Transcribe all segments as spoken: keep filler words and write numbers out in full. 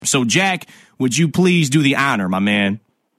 So, Jack, would you please do the honor, my man?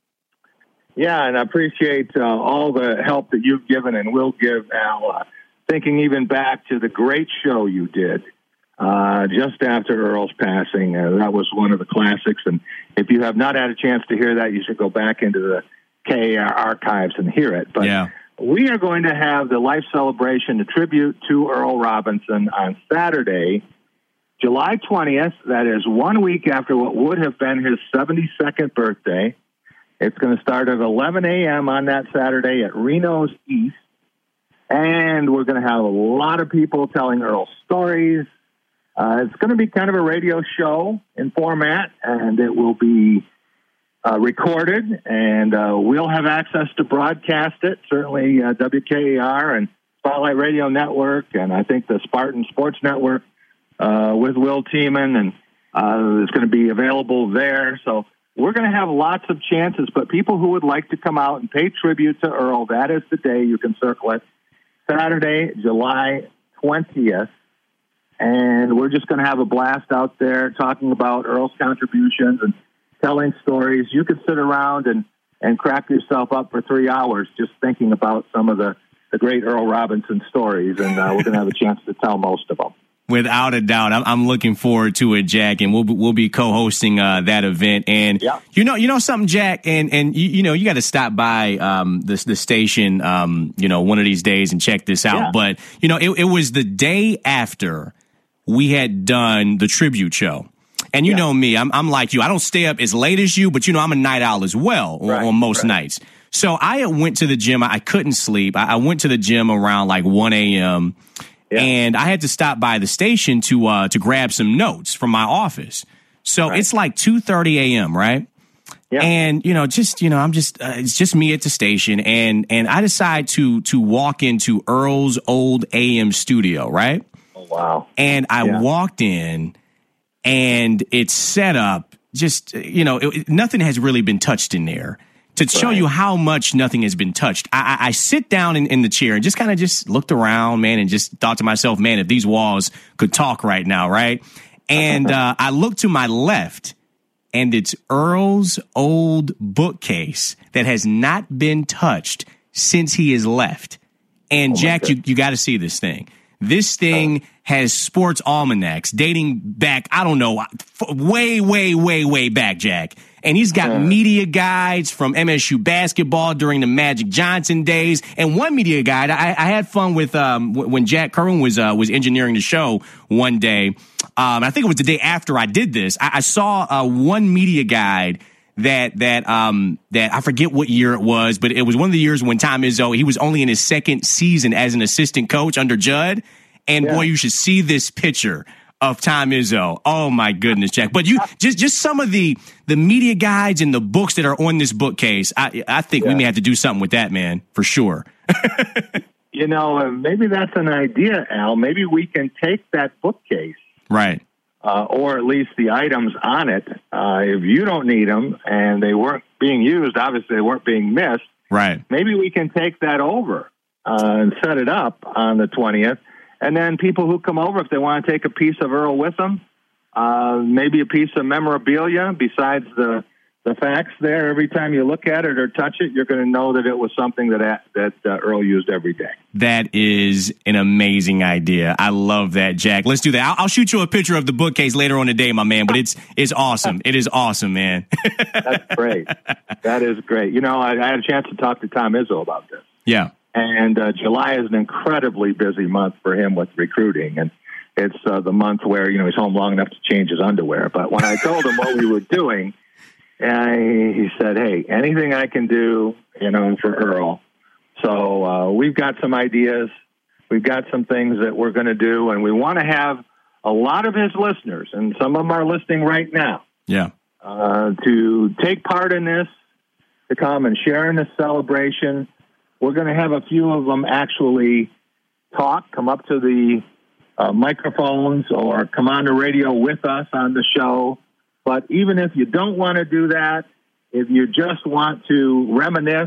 Yeah, and I appreciate uh, all the help that you've given and will give, Al. Uh, thinking even back to the great show you did uh, just after Earl's passing. Uh, that was one of the classics. And if you have not had a chance to hear that, you should go back into the K A R archives and hear it. But yeah. we are going to have the life celebration, the tribute to Earl Robinson on Saturday, July twentieth. That is one week after what would have been his seventy-second birthday. It's going to start at eleven a.m. on that Saturday at Reno's East. And we're going to have a lot of people telling Earl stories. Uh, it's going to be kind of a radio show in format, and it will be uh, recorded, and uh, we'll have access to broadcast it. Certainly uh, W K A R and Spotlight Radio Network, and I think the Spartan Sports Network uh, with Will Tiemann, and uh, it's going to be available there. So we're going to have lots of chances, but people who would like to come out and pay tribute to Earl, that is the day. You can circle it. Saturday, July twentieth. And we're just going to have a blast out there talking about Earl's contributions and telling stories. You could sit around and, and crack yourself up for three hours just thinking about some of the, the great Earl Robinson stories, and uh, we're going to have a chance to tell most of them. Without a doubt, I'm, I'm looking forward to it, Jack, and we'll we'll be co-hosting uh, that event. And yeah. you know, you know something, Jack, and and you, you know, you got to stop by um, the the station, um, you know, one of these days and check this out. Yeah. But you know, it, it was the day after we had done the tribute show. And you yeah. know me, I'm I'm like you. I don't stay up as late as you, but you know, I'm a night owl as well on, right, on most right. nights. So I went to the gym. I couldn't sleep. I, I went to the gym around like one a.m. Yeah. And I had to stop by the station to uh, to grab some notes from my office. So right. it's like two thirty a.m., right? Yeah. And, you know, just, you know, I'm just, uh, it's just me at the station. And and I decide to to walk into Earl's old A M studio, right? Oh, wow. And I yeah. walked in, and it's set up just, you know, it, nothing has really been touched in there. To show right. you how much nothing has been touched, I, I, I sit down in, in the chair and just kind of just looked around, man, and just thought to myself, man, if these walls could talk right now, right? And uh, I look to my left, and it's Earl's old bookcase that has not been touched since he has left. And, oh Jack, you, you got to see this thing. This thing has sports almanacs dating back, I don't know, way, way, way, way back, Jack. And he's got uh, media guides from M S U basketball during the Magic Johnson days. And one media guide, I, I had fun with um, when Jack Kerwin was uh, was engineering the show one day. Um, I think it was the day after I did this. I, I saw uh, one media guide that that um, that I forget what year it was, but it was one of the years when Tom Izzo, he was only in his second season as an assistant coach under Judd. And yeah. boy, you should see this picture of Tom Izzo. Oh my goodness, Jack. But you just just some of the the media guides and the books that are on this bookcase. I I think yeah. we may have to do something with that, man, for sure. You know, uh, maybe that's an idea, Al. Maybe we can take that bookcase, right, uh, or at least the items on it. Uh, if you don't need them and they weren't being used, obviously they weren't being missed. Right. Maybe we can take that over uh, and set it up on the twentieth. And then people who come over, if they want to take a piece of Earl with them, uh, maybe a piece of memorabilia besides the the facts there. Every time you look at it or touch it, you're going to know that it was something that that uh, Earl used every day. That is an amazing idea. I love that, Jack. Let's do that. I'll, I'll shoot you a picture of the bookcase later on today, my man. But it's it's awesome. It is awesome, man. That's great. That is great. You know, I, I had a chance to talk to Tom Izzo about this. Yeah. And uh, July is an incredibly busy month for him with recruiting. And it's uh, the month where, you know, he's home long enough to change his underwear. But when I told him what we were doing, uh, he said, hey, anything I can do, you know, for Earl. So uh, we've got some ideas. We've got some things that we're going to do. And we want to have a lot of his listeners, and some of them are listening right now, yeah, uh, to take part in this, to come and share in this celebration. We're going to have a few of them actually talk, come up to the uh, microphones or come on the radio with us on the show. But even if you don't want to do that, if you just want to reminisce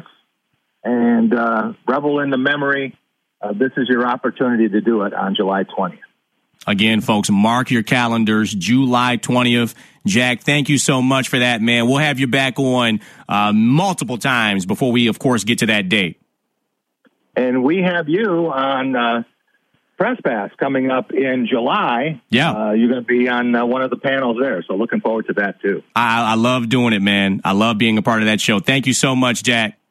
and uh, revel in the memory, uh, this is your opportunity to do it on July twentieth. Again, folks, mark your calendars, July twentieth. Jack, thank you so much for that, man. We'll have you back on uh, multiple times before we, of course, get to that date. And we have you on uh, Press Pass coming up in July. Yeah. Uh, you're going to be on uh, one of the panels there, so looking forward to that, too. I, I love doing it, man. I love being a part of that show. Thank you so much, Jack.